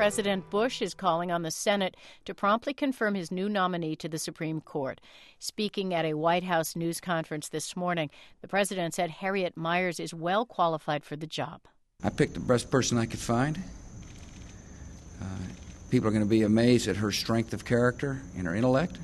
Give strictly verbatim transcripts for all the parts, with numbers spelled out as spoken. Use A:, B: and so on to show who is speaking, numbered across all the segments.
A: President Bush is calling on the Senate to promptly confirm his new nominee to the Supreme Court. Speaking at a White House news conference this morning, the president said Harriet Miers is well qualified for the job.
B: I picked the best person I could find. Uh, people are going to be amazed at her strength of character and her intellect.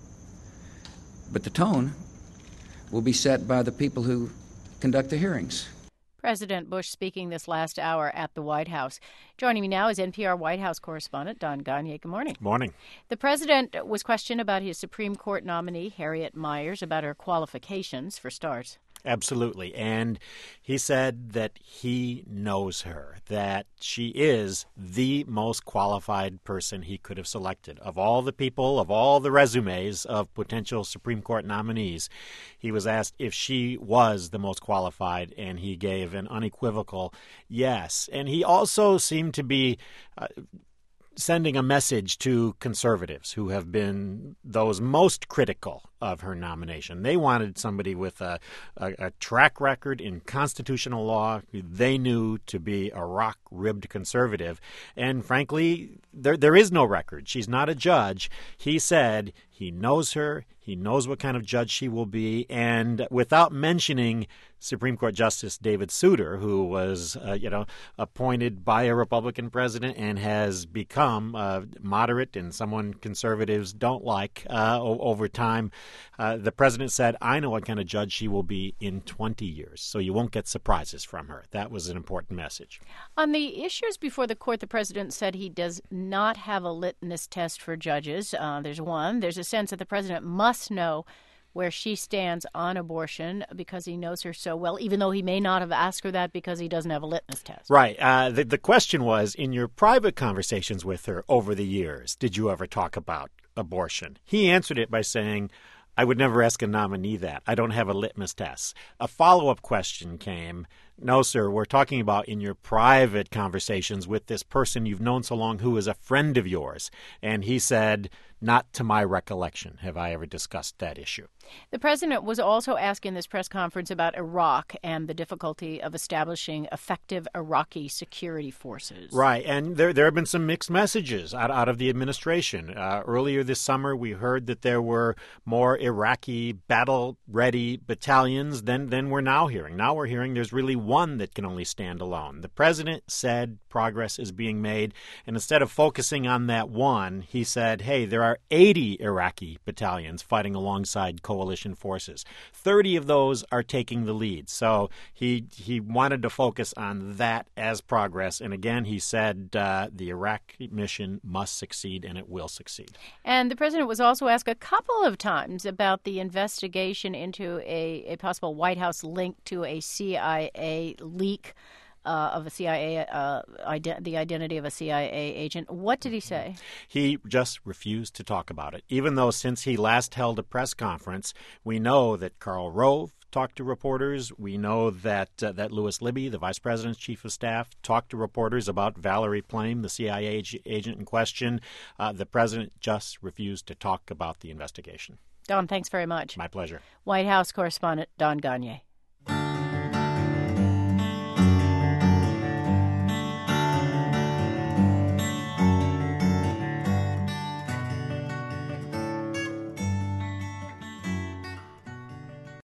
B: But the tone will be set by the people who conduct the hearings.
A: President Bush speaking this last hour at the White House. Joining me now is N P R White House correspondent Don Gonyea. Good morning.
C: Morning.
A: The president was questioned about his Supreme Court nominee, Harriet Miers, about her qualifications, for starters.
C: Absolutely. And he said that he knows her, that she is the most qualified person he could have selected. Of all the people, of all the resumes of potential Supreme Court nominees, he was asked if she was the most qualified, and he gave an unequivocal yes. And he also seemed to be uh, sending a message to conservatives who have been those most critical of her nomination. They wanted somebody with a, a, a track record in constitutional law who they knew to be a rock-ribbed conservative. And frankly, there there is no record. She's not a judge. He said he knows her. He knows what kind of judge she will be. And without mentioning Supreme Court Justice David Souter, who was, uh, you know, appointed by a Republican president and has become uh, moderate and someone conservatives don't like uh, o- over time, uh, the president said, I know what kind of judge she will be in twenty years, so you won't get surprises from her. That was an important message.
A: On the issues before the court, the president said he does not have a litmus test for judges. Uh, there's one. There's a sense that the president must know where she stands on abortion because he knows her so well, even though he may not have asked her that because he doesn't have a litmus test.
C: Right. Uh, the, the question was, in your private conversations with her over the years, did you ever talk about abortion? He answered it by saying, I would never ask a nominee that. I don't have a litmus test. A follow-up question came, no, sir, we're talking about in your private conversations with this person you've known so long who is a friend of yours. And he said, not to my recollection have I ever discussed that issue.
A: The president was also asked in this press conference about Iraq and the difficulty of establishing effective Iraqi security forces.
C: Right. And there there have been some mixed messages out, out of the administration. Uh, earlier this summer, we heard that there were more Iraqi battle-ready battalions than, than we're now hearing. Now we're hearing there's really one that can only stand alone. The president said progress is being made, and instead of focusing on that one, he said, hey, there are eighty Iraqi battalions fighting alongside coalition forces. thirty of those are taking the lead. So he he wanted to focus on that as progress. And again, he said uh, the Iraq mission must succeed, and it will succeed.
A: And the president was also asked a couple of times about the investigation into a, a possible White House link to a C I A leak Uh, of a C I A, uh, ident- the identity of a C I A agent. What did he say?
C: He just refused to talk about it, even though since he last held a press conference, we know that Karl Rove talked to reporters. We know that uh, that Louis Libby, the vice president's chief of staff, talked to reporters about Valerie Plame, the C I A ag- agent in question. Uh, the president just refused to talk about the investigation.
A: Don, thanks very much.
C: My pleasure.
A: White House correspondent Don Gonyea.